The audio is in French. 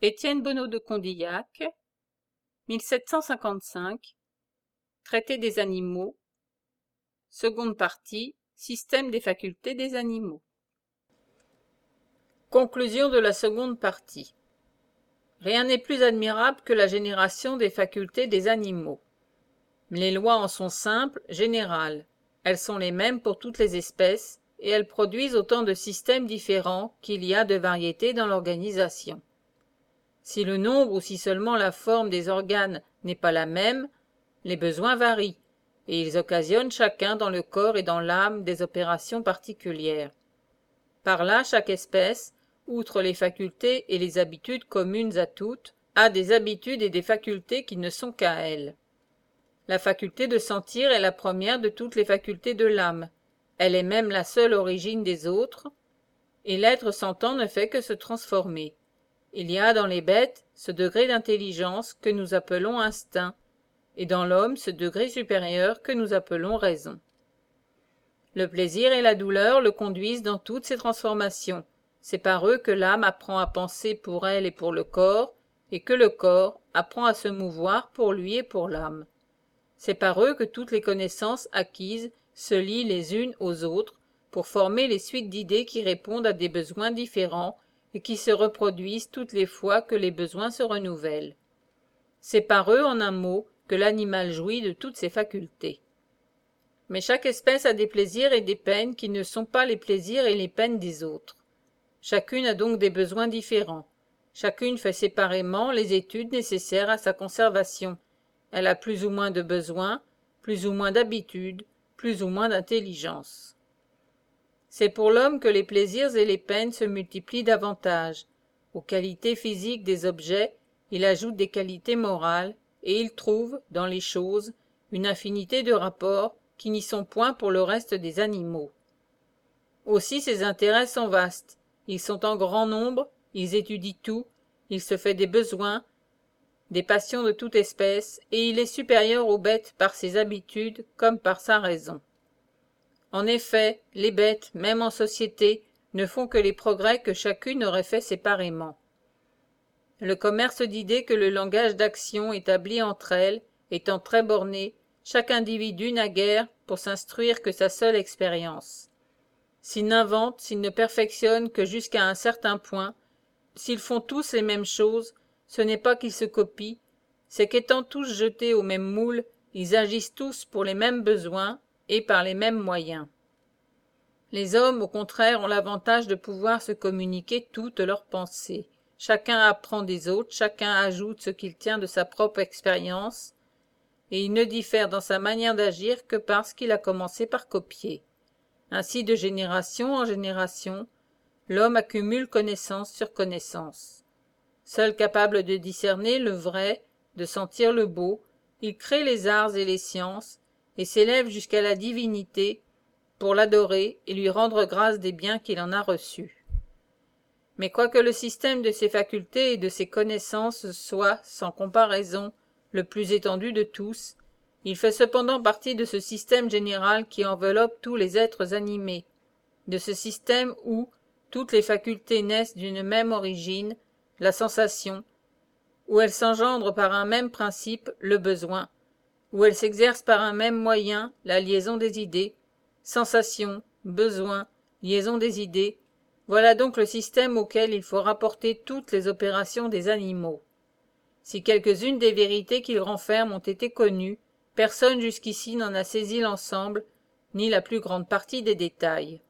Étienne Bonnot de Condillac, 1755, Traité des animaux, seconde partie, Système des facultés des animaux. Conclusion de la seconde partie. Rien n'est plus admirable que la génération des facultés des animaux. Les lois en sont simples, générales. Elles sont les mêmes pour toutes les espèces, et elles produisent autant de systèmes différents qu'il y a de variétés dans l'organisation. Si le nombre ou si seulement la forme des organes n'est pas la même, les besoins varient, et ils occasionnent chacun dans le corps et dans l'âme des opérations particulières. Par là, chaque espèce, outre les facultés et les habitudes communes à toutes, a des habitudes et des facultés qui ne sont qu'à elle. La faculté de sentir est la première de toutes les facultés de l'âme. Elle est même la seule origine des autres, et l'être sentant ne fait que se transformer. Il y a dans les bêtes ce degré d'intelligence que nous appelons instinct, et dans l'homme ce degré supérieur que nous appelons raison. Le plaisir et la douleur le conduisent dans toutes ces transformations. C'est par eux que l'âme apprend à penser pour elle et pour le corps, et que le corps apprend à se mouvoir pour lui et pour l'âme. C'est par eux que toutes les connaissances acquises se lient les unes aux autres pour former les suites d'idées qui répondent à des besoins différents et qui se reproduisent toutes les fois que les besoins se renouvellent. C'est par eux, en un mot, que l'animal jouit de toutes ses facultés. Mais chaque espèce a des plaisirs et des peines qui ne sont pas les plaisirs et les peines des autres. Chacune a donc des besoins différents. Chacune fait séparément les études nécessaires à sa conservation. Elle a plus ou moins de besoins, plus ou moins d'habitudes, plus ou moins d'intelligence. C'est pour l'homme que les plaisirs et les peines se multiplient davantage. Aux qualités physiques des objets, il ajoute des qualités morales, et il trouve, dans les choses, une infinité de rapports qui n'y sont point pour le reste des animaux. Aussi ses intérêts sont vastes, ils sont en grand nombre, ils étudient tout, il se fait des besoins, des passions de toute espèce, et il est supérieur aux bêtes par ses habitudes comme par sa raison. En effet, les bêtes, même en société, ne font que les progrès que chacune aurait fait séparément. Le commerce d'idées que le langage d'action établit entre elles, étant très borné, chaque individu n'a guère pour s'instruire que sa seule expérience. S'ils n'inventent, s'ils ne perfectionnent que jusqu'à un certain point, s'ils font tous les mêmes choses, ce n'est pas qu'ils se copient, c'est qu'étant tous jetés au même moule, ils agissent tous pour les mêmes besoins et par les mêmes moyens. Les hommes, au contraire, ont l'avantage de pouvoir se communiquer toutes leurs pensées. Chacun apprend des autres, chacun ajoute ce qu'il tient de sa propre expérience, et il ne diffère dans sa manière d'agir que parce qu'il a commencé par copier. Ainsi, de génération en génération, l'homme accumule connaissance sur connaissance. Seul capable de discerner le vrai, de sentir le beau, il crée les arts et les sciences, et s'élève jusqu'à la divinité pour l'adorer et lui rendre grâce des biens qu'il en a reçus. Mais quoique le système de ses facultés et de ses connaissances soit, sans comparaison, le plus étendu de tous, il fait cependant partie de ce système général qui enveloppe tous les êtres animés, de ce système où toutes les facultés naissent d'une même origine, la sensation, où elles s'engendrent par un même principe, le besoin, où elles s'exercent par un même moyen, la liaison des idées, sensation, besoin, liaison des idées, voilà donc le système auquel il faut rapporter toutes les opérations des animaux. Si quelques-unes des vérités qu'il renferme ont été connues, personne jusqu'ici n'en a saisi l'ensemble, ni la plus grande partie des détails.